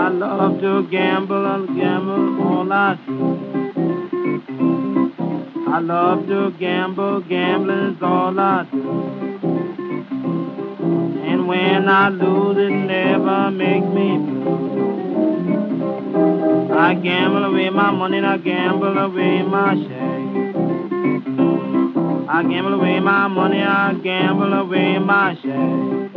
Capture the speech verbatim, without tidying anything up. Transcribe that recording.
love to gamble and gamble all I do. I love to gamble, gambling's all I do. And when I lose, it never makes me blue. I gamble away my money and I gamble away my share. I gamble away my money, I gamble away my share.